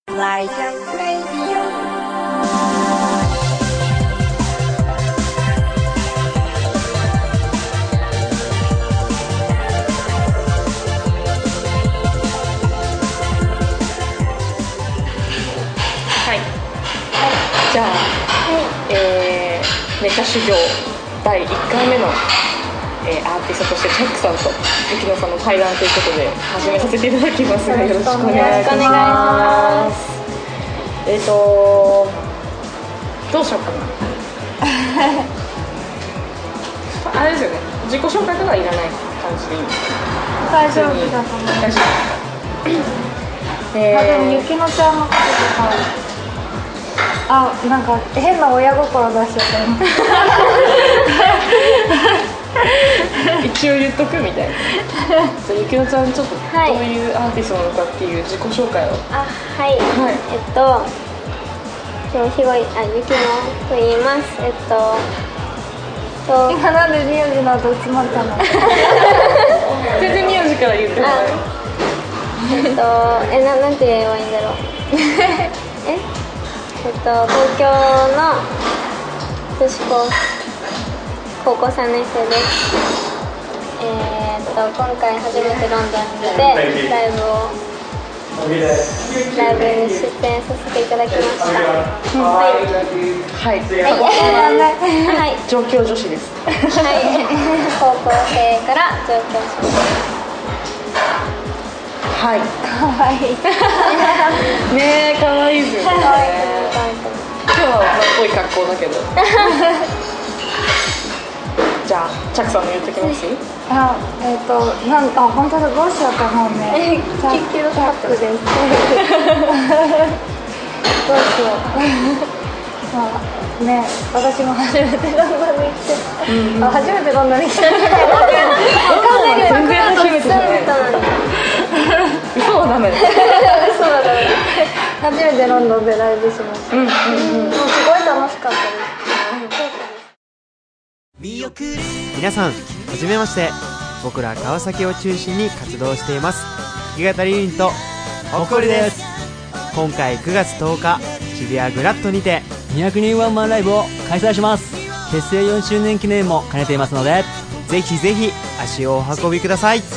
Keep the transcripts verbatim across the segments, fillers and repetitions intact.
ライジャンレディオ。 はい、じゃあ、えー、メカ修行だいいっかいめの、えー、アーティストとしてチャックさんと雪乃さんの対談ということで始めさせていただきますが、よろしくお願いします。えーとどうしようかなあれですよね、自己紹介とかはいらない感じでいいんですか？ 大丈夫だと思います。 大丈夫。えー、 あ、でもゆきのちゃんのこととか、あ、なんか変な親心出しちゃった一応言っとくみたいな。じゃあゆきのちゃん、ちょっとどういうアーティストなのかっていう自己紹介を。 あ、はい、はい、えっと今日ひごい、あ、ゆきのと言います。えっとと今なんで名字の後詰まったの？ 全然名字から言ってもらえる。 えっとえななんて言えばいいんだろう。ええっと東京の女子高高校さんねん生です。えー、っと今回初めてロンドンに来てライブをライブに出演させていただきました。はいはい、 はい、 上京女子です。 はい、高校生から上京しました。 はい、 かわいいねえ、かわいいですよね。 かわいい、 今日は女っぽい格好だけどじゃあ、チャックさんも言ってきます？ あ、えっ、ー、と、なんあ、本当だ、どうしようかなね。 チャックです。 どうしようまあね、私も初めてロンドンに来て、うんうん、あ、初めてロンドンに来て完全に全然初めてじゃない。嘘はダメだ。 嘘はダメだ。 初めてロンドンでライブしました。うんうんうん、もうすごい楽しかったです。 皆さん、はじめまして。僕ら川崎を中心に活動しています弾き語りユニットほっこりです。今回くがつとおか、渋谷グラッドにてにひゃくにんワンマンライブを開催します。結成よんしゅうねん記念も兼ねていますので、 ぜひぜひ足をお運びください。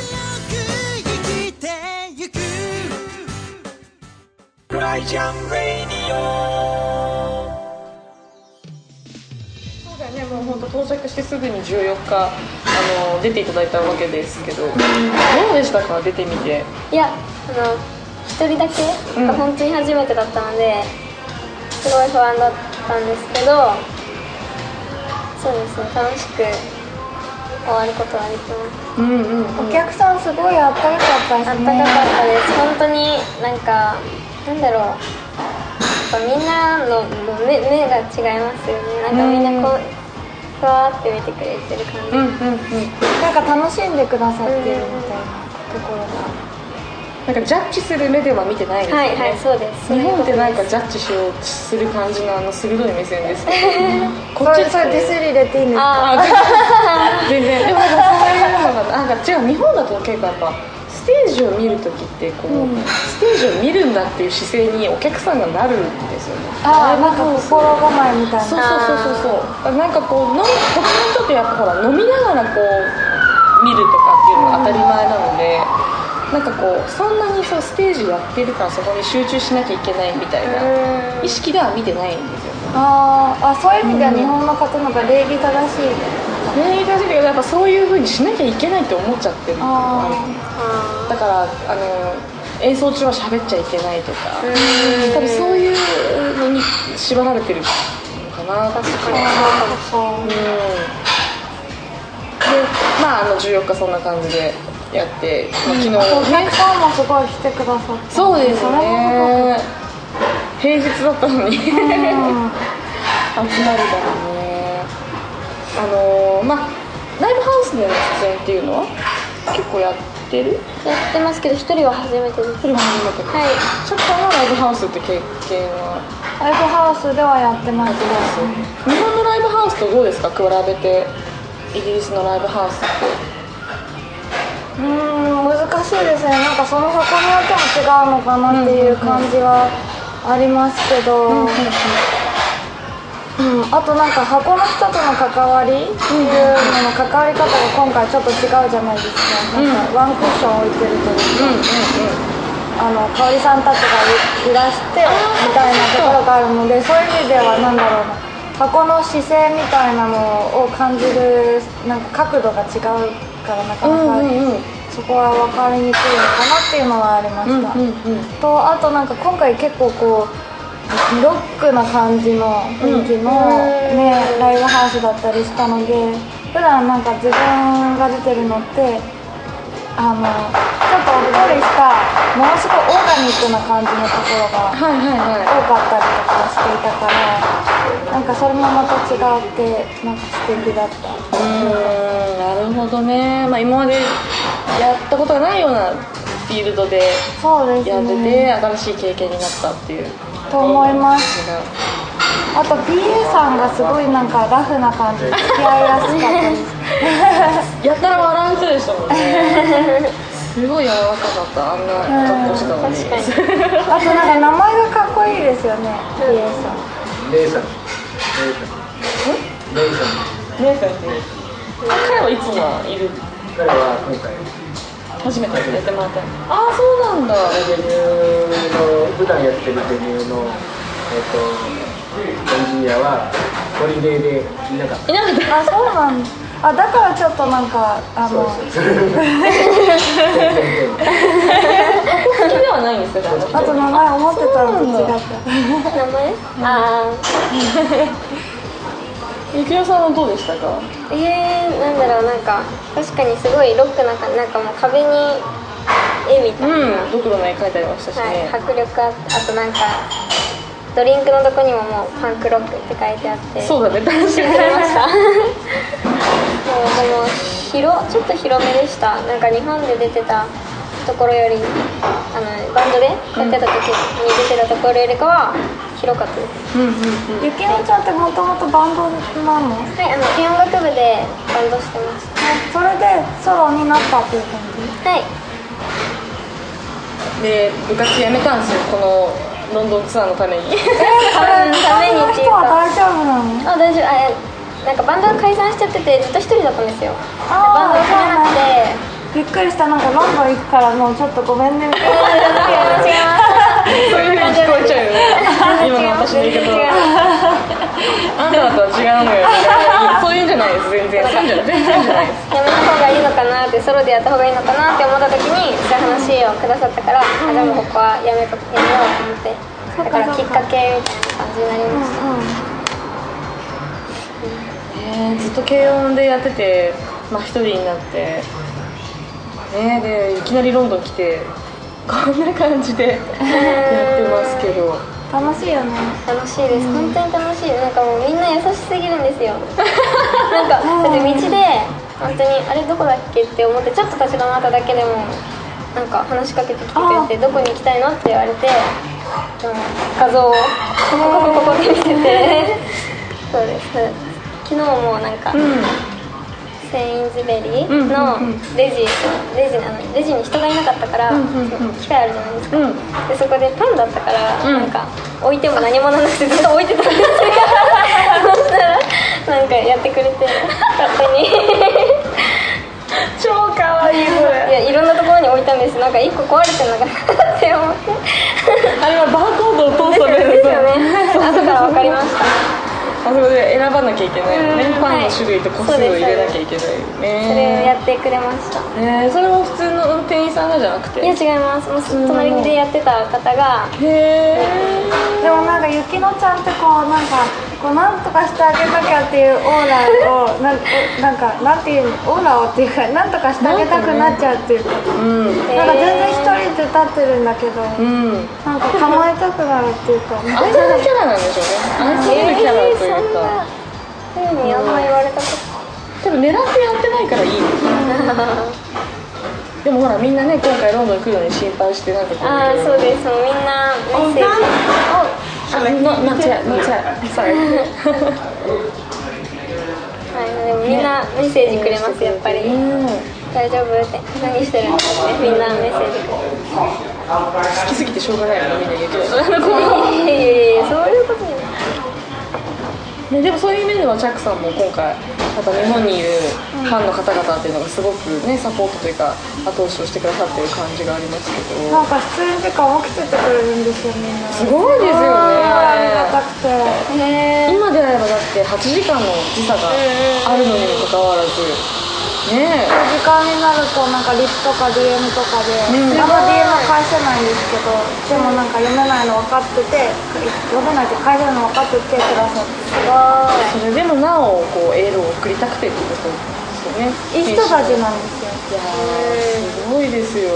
もう本当到着してすぐにじゅうよっか、あの出ていただいたわけですけど、どうでしたか、出てみて。 いや、あの一人だけが本当に初めてだったので、うん、すごい不安だったんですけど、そうですね、楽しく終わることができます。 うんうんうん、お客さんすごいあったかかったですね。 あったかかったです。本当になんかなんだろう、みんなの目、目が違いますよね。なんかみんなこう、ふわーって見てくれてる感じ、うんうんうん、 なんか楽しんでくださってるみたいなところが、 なんかジャッジする目では見てないですよね。 はいはい、そうです。 日本ってなんかジャッジしようとする感じのあの鋭い目線ですけどこっちそれディスり入れていいんですか？ あ全然でもなんかそういうのがなんか違う、日本だと結構やっぱステージを見るときってこう、うん、ステージを見るんだっていう姿勢にお客さんがなるんですよね。 ああ、なんか心構えみたいな。 そうそうそうそうそう。なんかこう飲む、こっちの人ってやっぱほら飲みながらこう見るとかっていうのが当たり前なので、なんかこうそんなにそうステージやってるからそこに集中しなきゃいけないみたいな意識では見てないんですよね。 ああ、そういう意味では日本の方のが礼儀正しい。 礼儀正しいけど、やっぱそういう風にしなきゃいけないって思っちゃってるのがある。だからあの演奏中は喋っちゃいけないとか、多分そういうのに縛られてるのかな。確かにそう。うん。で、まああのじゅうよっかそんな感じでやって、まあ、昨日ね、 お客さんもすごい来てくださって。 そうですね。平日だったのに集まるからね。あのー、まあライブハウスでの出演っていうのは結構やってる？ やってますけど、一人は初めてです。 一人は初めて。はい。チャックさんはライブハウスって経験は？ ライブハウスではやってます。 日本のライブハウスとどうですか？比べてイギリスのライブハウスって。 うーん、難しいですね。なんかその箱によっても違うのかなっていう感じはありますけど、うんうんうんうん、あとなんか箱の人との関わりっていうのの関わり方が今回ちょっと違うじゃないですか、うん、なんかワンクッション置いてるというか、うんうんうん、あの香織さんたちがいらしてみたいなところがあるので、そういう意味ではなんだろうな、箱の姿勢みたいなのを感じるなんか角度が違うからなかなか、うんうんうん、そこは分かりにくいのかなっていうのはありました、うんうんうん、とあとなんか今回結構こうロックな感じの雰囲気の、ね、ライブハウスだったりしたので、普段なんか自分が出てるのってあのちょっとおっとりしたものすごいオーガニックな感じのところが多かったりとかしていたから、なんかそれもまた違ってなんか素敵だった。 うーん、なるほどね、まあ、今までやったことがないようなフィールドでやってて、新しい経験になったっていうと思います。あと ピーエー さんがすごいなんかラフな感じで付き合いやすかったですやったら笑う人でしたもんねすごい柔らかかった、あんな格好したのに、うん、確かにあとなんか名前がかっこいいですよね、ピーエー さん。 レイさんレイさんレイさんって彼はいつもいる？ 彼は今回初めてやってもらった。ああ、そうなんだ。 デビューの普段やってるデビューの、えー、とエンジニアはホリデーでいなかった。 いなかった。 あ、そうなんだ。あ、だからちょっとなんかあの好きではないんですよ。 あと名前思ってたのと違った。 名前？ああ。 ゆきよさんはどうでしたか？ えー、なんだろう、なんか確かにすごいロックな感じ、なんかもう壁に絵みたいな、 うん、ドクロの絵描いてありましたしね、 はい、迫力あって、あとなんかドリンクのとこにももうパンクロックって書いてあって、 そうだね、楽しみましたもうでも広ちょっと広めでした。なんか日本で出てたところより、あのバンドでやってた時に出てたところよりかは広かったです。 うんうんうん、ゆきのちゃんってもともとバンドなの？ はい、あの軽音楽部でバンドしてました。 それでソロになったっていう感じ？ はい。 で、部活辞めたんですよ、このロンドンツアーのために。 えー、それためにっていうか。大丈夫なの？ あ、大丈夫。あ、なんかバンドが解散しちゃっててずっと一人だったんですよ。バンドを組めなくて。 びっくりした。なんかロンドン行くからもうちょっとごめんねみたいな。違います。 そういう風に聞こえちゃうよね。今の私の言い方は。あんただとは違うのよ。そういうんじゃないです。全然。そういうんじゃない。全然じゃないです。 やめた方がいいのかなって、ソロでやった方がいいのかなって思った時にそういう話をくださったから、うん、あ、じゃあもうここはやめとやめようと思って、だからきっかけみたいな感じになりました。 うんうん、えー、ずっと軽音でやってて、まあ一人になって。ね、でいきなりロンドン来てこんな感じでやってますけど楽しいよね。 楽しいです、うん、本当に楽しい。なんかもうみんな優しすぎるんですよなんかだって道で本当にあれどこだっけって思ってちょっと立ち止まっただけでもなんか話しかけてきてくれて、どこに行きたいのって言われて、画像をここここここって見せてそうです。昨日もなんか、うん、セインズベリーのレジ、レジ、あのレジに人がいなかったから、うんうんうん、機械あるじゃないですか、うん、でそこでパンだったから、うん、なんか置いても何もなくてずっと置いてたんですよそしたらなんかやってくれて勝手に超かわいい。それいや、いろんなところに置いたんです。なんかいっこ壊れてるのかなって思ってあれはバーコードを通すためですよね後から分かりましたあそこで選ばなきゃいけないよね、パンの種類と個数を入れなきゃいけないよね。 それをやってくれました。 えー、それも普通の店員さんがじゃなくて？ いや違います。もう隣でやってた方が。 へー。 でもなんかゆきのちゃんってこうなんかこうなんとかしてあげなきゃっていうオーラをなんなんかなんていうオーラをっていうかなんとかしてあげたくなっちゃうっていうか、うん、なんか全然一人で立ってるんだけど、うん、なんか構えたくなるっていうか。 アイドルキャラなんでしょうね。アイドルキャラというか。 そんな風にあんま言われたこと。 多分狙ってやってないからいいですでもほらみんなね今回ロンドン来るのに心配してなんかこう。 ああそうです。もうみんなメッセージ。 あ、no, not yet, not yet. Sorry. はい、でもみんなメッセージくれますやっぱり。大丈夫って何してるんですね。みんなメッセージくれます。 好きすぎてしょうがないのみんな言うけどいやいやいやそういうことじゃないね、でもそういう意味ではチャックさんも今回また日本にいるファンの方々っていうのがすごくねサポートというか後押しをしてくださってる感じがありますけど、 なんか出演時間起きててくれるんですよみんな。 すごいですよありがたね。 くて。 今であればだってはちじかんの時差があるのにもかかわらずねえ、 時間になるとなんかリプとか ディーエム とかで、 うんあんま ディーエム 返せないんですけど、でもなんか読めないの分かってて、読めないって返せるの分かっててくださって、すごい。 それでもなおこうエールを送りたくてってことですよね。 いい人たちなんですよ。 いやーすごいですよ。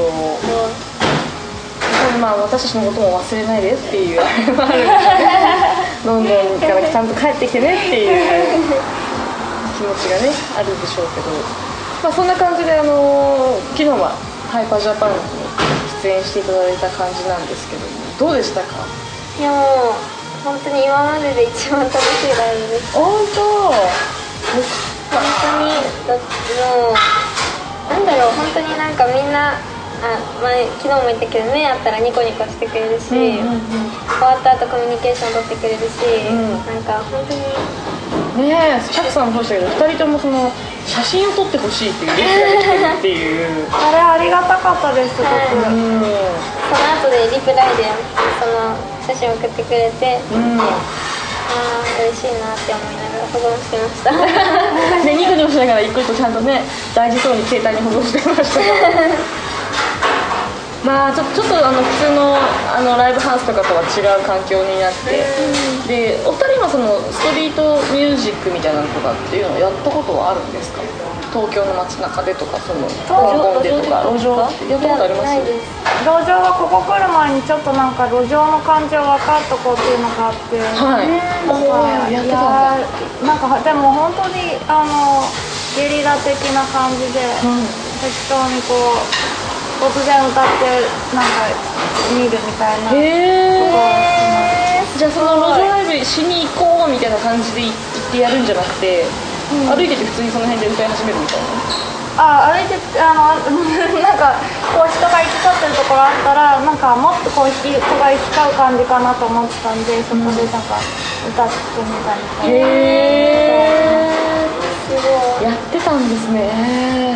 まあ私たちのことも忘れないでっていうあれもあるんですね。ロンドンからちゃんと帰ってきてねっていう気持ちがねあるでしょうけど、まあ、そんな感じで、あのー、昨日はハイパージャパンに出演していただいた感じなんですけど、どうでしたか？ いやもう本当に今までで一番楽しいライブです。 本当本当にだもうなんだろう、本当になんかみんなあ前昨日も言ったけど目あったらニコニコしてくれるし、うんうんうん、終わった後コミュニケーション取ってくれるし、うん、なんか本当にねえ、チャックさんもそうでしたけどふたりともその写真を撮ってほしいっていうリクが来てるっていうあれありがたかったです、すごく、はい、うん、 その後でリプライでその写真を送ってくれて、うん、ああ嬉しいなって思いながら保存してましたね、ニコニコしながら一個一個ちゃんとね大事そうに携帯に保存してましたまあちょ、ちょっとあの普通の、あのライブハウスとかとは違う環境になって、うん、でお二人はそのストリートミュージックみたいなのとかっていうのをやったことはあるんですか？東京の街中でとかその香港でとか路上ってやったことあります？ 路上はここ来る前にちょっとなんか路上の感じを分かっとこうっていうのがあって、はい、なんかやってたんだ。なんかでも本当にあのゲリラ的な感じで、うん、適当にこう突然歌ってなんか見るみたいな。 へー、じゃあその路上ライブしに行こうみたいな感じで行ってやるんじゃなくて、うん、歩いてて普通にその辺で歌い始めるみたいな。 あ、歩いてあのなんかこう人が行き交ってるところあったらなんかもっとこう人が行き交う感じかなと思ってたんで、そこでなんか歌ってみたりとか。 へー、すごいやってたんですね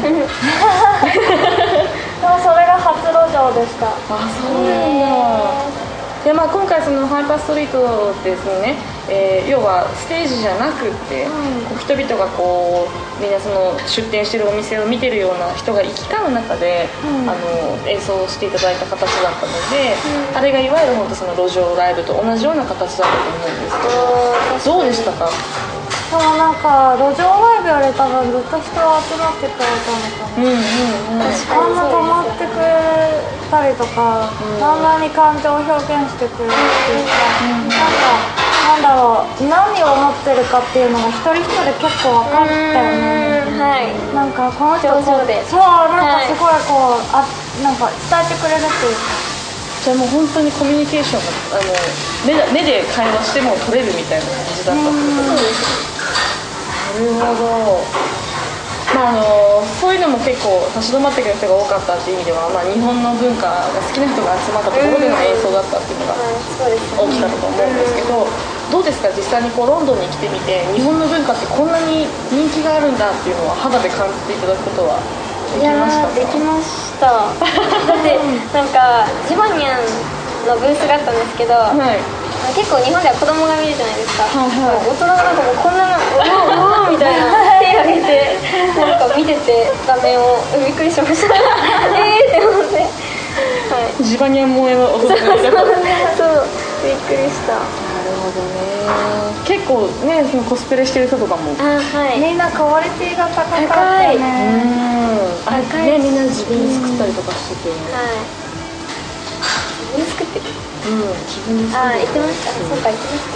でもそれが初路上でした。あ、 そうなんだ。で、まあ、今回そのハイパーストリートですね、えー、要はステージじゃなくって、うん、こう人々がこうみんなその出店してるお店を見てるような人が行き交う中で、うん、あの演奏していただいた形だったので、うん、あれがいわゆる本当その路上ライブと同じような形だったと思うんですけど、どうでしたか？ でもなんか路上ライブより多分ずっと人が集まってくれたのかな、うんうんうん、あんな止まってくれたりとか、うん、あんなに感情を表現してくれるっていうか、うん、なんかなんだろう、何を思ってるかっていうのが一人一人結構分かったよね、 はい、 なんかこの人そうでそうなんかすごいこう、はい、あなんか伝えてくれるっていうか、 じゃあもう本当にコミュニケーションがあの 目, 目で会話しても取れるみたいな感じだったってことですか？なるほど。まああのそういうのも結構立ち止まってくる人が多かったっていう意味では、まあ、日本の文化が好きな人が集まったところでの演奏だったっていうのが大きかったと思うんですけど、どうですか実際にこうロンドンに来てみて日本の文化ってこんなに人気があるんだっていうのは肌で感じていただくことはできましたか？ いやできましただってなんかジバニャンのブースがあったんですけど、はい、結構日本では子供が見るじゃないですか、はいはい、大人がなんかもうこんなうわうわみたいな手を挙げてなんか見てて画面をびっくりしましたえーって思って、 はい、ジバニャン萌えの踊ってましたそうびっくりした。 なるほどね。結構ねそのコスプレしてる人とかもあ、はい、みんなクオリティが高かったよね。 うんあね、みんな自分で作ったりとかしてて、 はい自分で作ってるうん自分で作ってるあ言ってましたそうか言ってました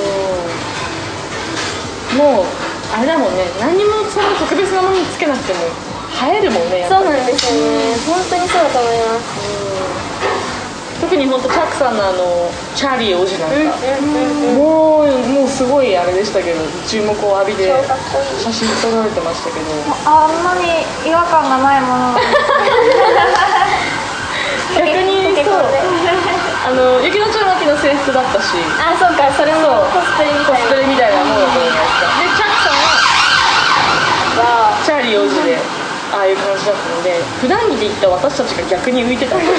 ね。もうあれだもんね、何もその特別なものにつけなくても映えるもんね。やっぱりそうなんですよね、本当にそうだと思います。 うん特に本当チャックさんのあのチャーリー王子なんか、うん、もうもうすごいあれでしたけど注目を浴びて写真撮られてましたけど、 あんなに違和感がないものなんです逆にねこれであのゆきのちゃんは昨日制服だったし、 あ、そうか、それもコスプレみコたいなスプレみたいなものだと思いました。でチャックさんはチャーリー王子でああいう感じだったので、普段着で行った私たちが逆に浮いてた状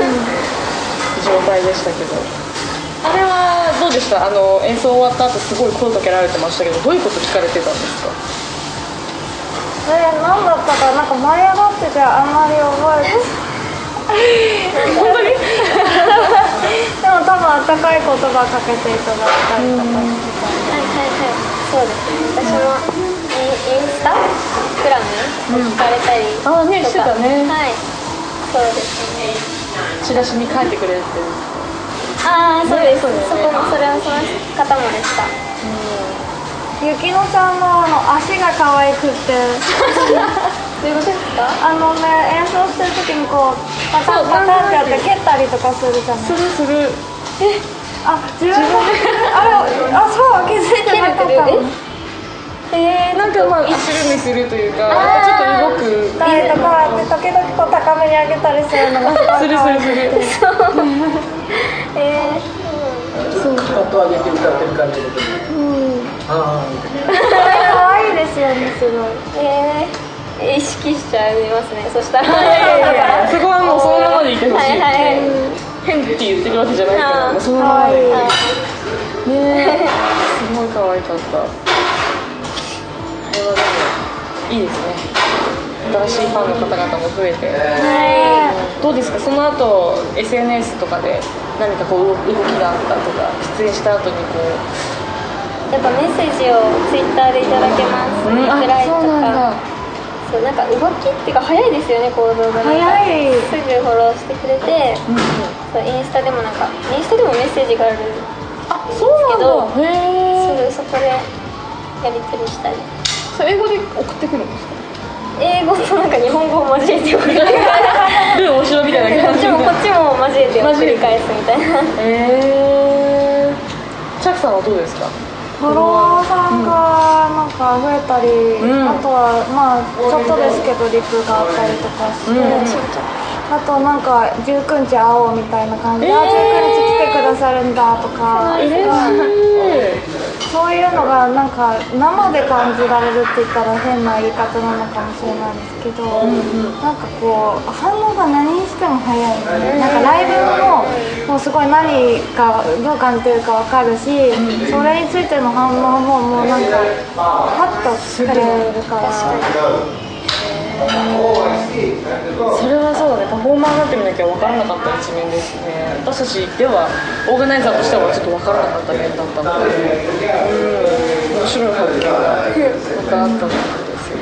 態でしたけど、あれはどうでした？あの演奏終わった後すごい声かけられてましたけど、どういうこと聞かれてたんですか？ えー、何だったかなんか舞い上がっててあんまり覚えて本当にでも多分あったかい言葉かけていただいたりとかしてたんで、 はいはいはい、そうですね。私もインインスタグラムを聞かれたりとか、 ああね、してたね。 はい、そうですね。 チラシに書いてくれてる。 ああ、そうです、 ね、 そこもそれはその方もでした。 ゆきのちゃんのあの足が可愛くってどういうことですか？ あのね、演奏してる時にこうパタンパタンってやって蹴ったりとかするじゃない。 するする。 え、あ、自分であれ、あ、そう気づいてなかったの。 えー、 なんかまあ足踏みするというか、なんかちょっと動く。 たりとかで時々こう高めに上げたりするのがすごい可愛くて。 するするする。 えー、 そうかかと上げて歌ってる感じで。うん。ああ。 可愛いですよね、すごい。 えー、意識しちゃいますね。そしたらそこはもうそのままでいてほしい。 はいはい、 変って言ってるわけじゃないから、もうそのままで。ねえ、すごい可愛かった。あれはでもいいですね。新しいファンの方々も増えて。どうですか、その後 エスエヌエス とかで何かこう動きがあったとか、出演した後にこう。 やっぱメッセージをツイッターでいただけます。 うん、 リプライとそうなんだ。 か。そう、なんか動きっていうか早いですよね、行動が。 早い。 すぐフォローしてくれて、うん、そうインスタでもなんかインスタでもメッセージがあるんですけど、 そうなんだ。へー。 そこでやり取りしたり。 それ英語で送ってくるんですか？ 英語となんか日本語を交えて送り返す。 ルー大城みたいな感じで。 こっちもこっちも交えて送り返すみたいな。 へー。チャクさんはどうですか？ フォロワーさんがなんか増えたり、うん、あとはまあちょっとですけどリプがあったりとかして、うん、あとなんかじゅうくにち会おうみたいな感じで、えー、あじゅうくにち来てくださるんだとか、 嬉しい。 そういうのがなんか生で感じられるって言ったら変な言い方なのかもしれないんですけど、うんうん、なんかこう反応が何にしても早いので、なんかライブももうすごい何かどう感じてるか分かるし、うん、それについての反応ももうなんかパッとくれるから。 それはそうだね、パフォーマーになってみなきゃ分からなかった一面ですね。私たちではオーガナイザーとしてはちょっと分からなかった面だったので、うん、面白い発見がまたあったんですよね。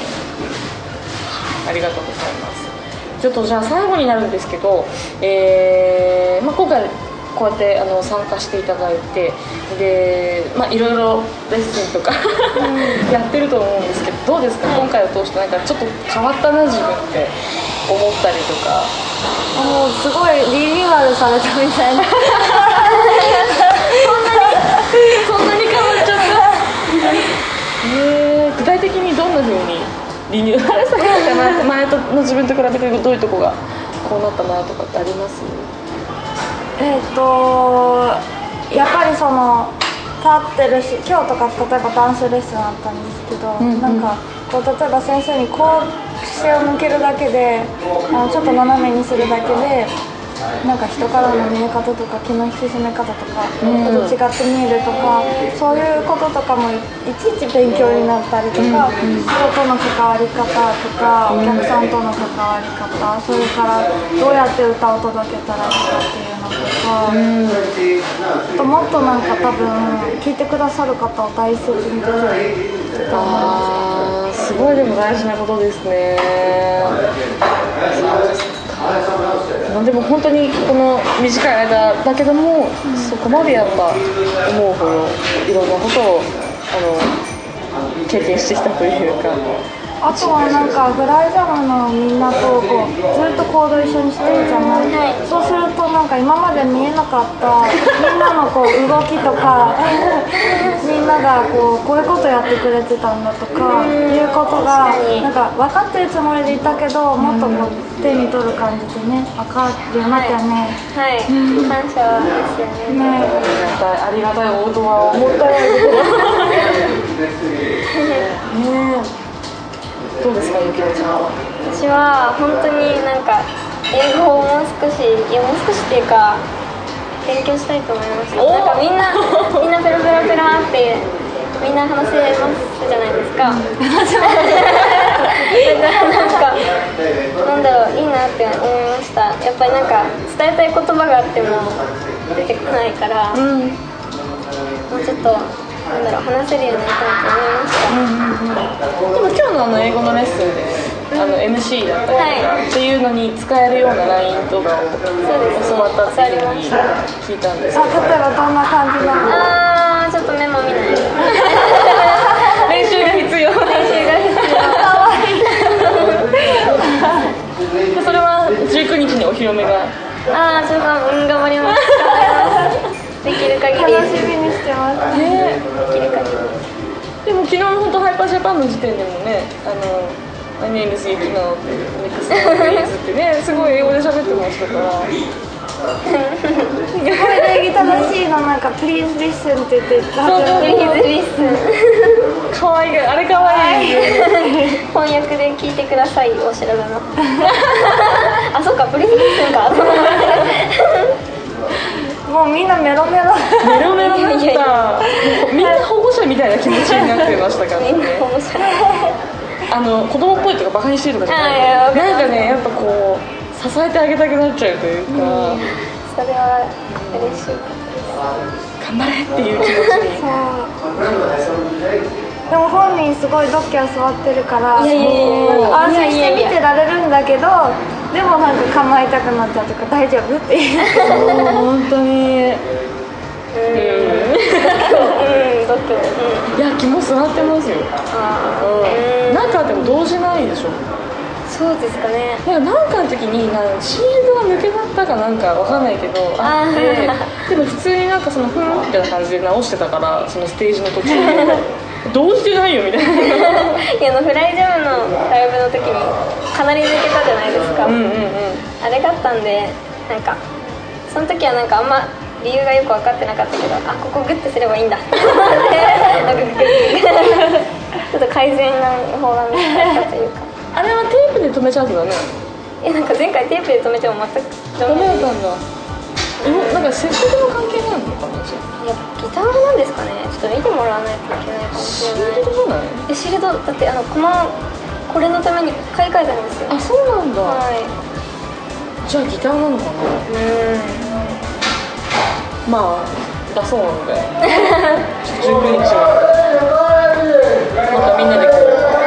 はい、ありがとうございます。ちょっとじゃあ最後になるんですけど、えーまあ、今回こうやってあの参加していただいて、で、まあ、いろいろレッスンとかやってると思うんですけど、どうですか、今回を通してなんかちょっと変わったな自分って思ったりとか。 もうすごいリニューアルされたみたいなそんなにそんなに変わっちゃったえー、具体的にどんな風にリニューアルされたかな、前との自分と比べてどういうとこがこうなったなとかってあります？ えっとやっぱりその立ってるし、今日とか例えばダンスレッスンあったんですけど、うんうん、なんかこう例えば先生にこう腰を向けるだけで、あのちょっと斜めにするだけでなんか人からの見え方とか気の引き締め方とか、うん、違って見えるとか、そういうこととかもいちいち勉強になったりとか、うん、人との関わり方とか、お客さんとの関わり方、それからどうやって歌を届けたらいいかっていうのとか、うん、あともっとなんか多分聞いてくださる方を大切にできると思うんですけど、 すごいでも大事なことですね。でも本当にこの短い間だけども、うん、そこまでやっぱ思うほどいろんなことをあの経験してきたというか、 あとはなんかフライジャムのみんなとこうずっと行動一緒にしてるじゃない、はい、そうするとなんか今まで見えなかったみんなのこう動きとかみんながこうこういうことやってくれてたんだとかいうことがなんか分かってるつもりでいたけどもっとこう手に取る感じでね分かるようになったよね。 はい、はい、感謝ですよね。 ね、ありがたい応答は思ったよね。どうですか、ゆきのちゃんは。 私は本当になんか英語をもう少し、いやもう少しっていうか勉強したいと思いました。なんかみんなみんなペラペラペラってみんな話せますじゃないですか。だからなんかなんだろう、いいなって思いました。やっぱりなんか伝えたい言葉があっても出てこないから、うん、もうちょっとなんだろう話せるようになりたいと思いました。うんうんうん、 でも今日のあの英語のレッスンで、うん、あの エムシー だったりとか、はい、っていうのに使えるような ライン とかを教わったっていうふうに聞いたんですけど、 例えばどんな感じなの？ あー、ちょっとメモ見ない練習が必要練習が必要かわいいでそれはじゅうくにちにお披露目が。 あー、ちょっと、うん、頑張りますできる限り楽しみにしてます、 ね、 できる限り。 でも昨日本当ハイパージャパンの時点でもね、あのMy name is Yukino ってネクストフレーズってね、すごい英語で喋ってましたから。 すごい礼儀正しいの、なんか Please listen って言ってた。 そう、Please listen。 可愛い、あれ可愛い。 翻訳で聞いてください、お知らせの。あ、そうか、Please listen か。 もうみんなメロメロメロメロだった。みんな保護者みたいな気持ちになってましたからね。 みんな保護者。 あの子供っぽいとかバカにしてるとかじゃない。なんかね、やっぱこう支えてあげたくなっちゃうというか。うん、 それは嬉しい。 頑張れっていう気持ちに。 でも本人すごいドッキャ座ってるからいやいやいや安心して見てられるんだけど、でもなんか構いたくなっちゃうとか大丈夫っていう本当に。 うん、うん、ドッキャ、 いや、気も座ってますよ。 あ、 うん、なんかでも動じないでしょ。 そうですかね。 なんかなんかの時になんシールドが抜けだったかなんかわかんないけどあってでも普通になんかそのふんみたいな感じで直してたから、そのステージの途中で動じてないよみたいな。 いや、あのフライジャムのライブの時にかなり抜けたじゃないですか。うんうんうん、あれがあったんで、なんかその時はなんかあんま理由がよく分かってなかったけど、あ、ここグッてすればいいんだってなんかグッてちょっと改善な方が見たかったというか。 あれはテープで止めちゃうとだね。 いや、なんか前回テープで止めちゃうも全く止めたんだ。え、なんか接触の関係なのかな。 いや、ギターなんですかね。ちょっと見てもらわないといけないかもしれない。 シールドじゃない？ え、シールドだってあのこのこれのために買い替えたんですよ。 あ、そうなんだ。 はい。 じゃあギターなのかな。うん。まあだそうなのでじゅうくにちはまたみんなでこ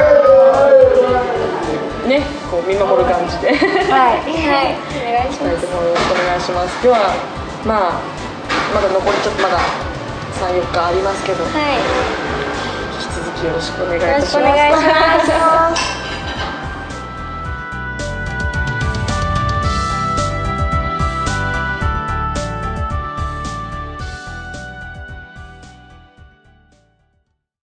うね、こう見守る感じではい、はい、お願いします。 よろしくお願いします。今日はまあまだ残りちょっとまださん、よっかありますけど、はい、引き続きよろしくお願いいたします。 よろしくお願いします。